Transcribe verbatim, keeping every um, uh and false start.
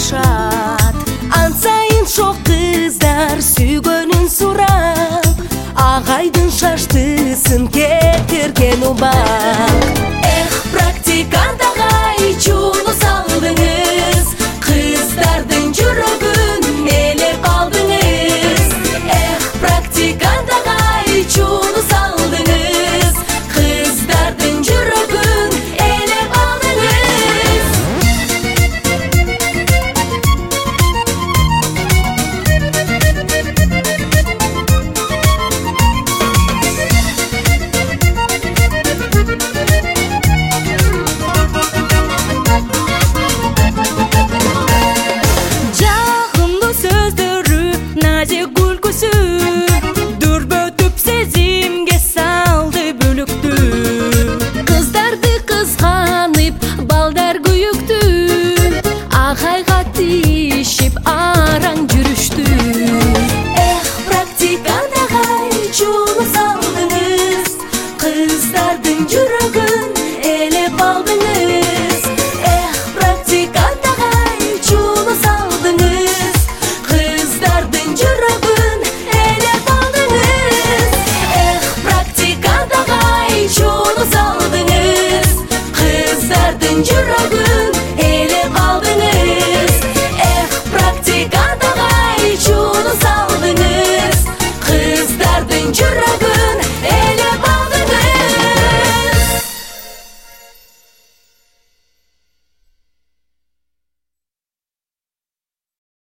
алышат. Ансайын шоқ қыздар сүйгөнүн сурап, агайдын шаштысын кетирген убак. Эх, практикант агай, чуну салдыңыз, кыздардын жүрөгүн элеп алдыңыз. Эх, практикант агай, чуну салдыңыз, кыздардын жүрөгүн элеп алдыңыз. Жагымдуу сөздөрү, назик күлкүсү, дүрбөтүп сезимге салды бөлүктү. Кыздарды кызганып, балдар күйүктү, агайга тиишип араң жүрүштү. Эх, практикант агай, чуну салдыңыз, кыздардын жүрөгүн элеп алдыңыз. Эх, практикант агай, чуну салдыңыз, кыздардын жүрөгүн элеп алдыңыз. Эх, практикант агай, чуну салдыңыз, кыздардын жүрөгүн элеп алдыңыз. Эх, практикант агай, чуну салдыңыз, кыздардын жүрөгүн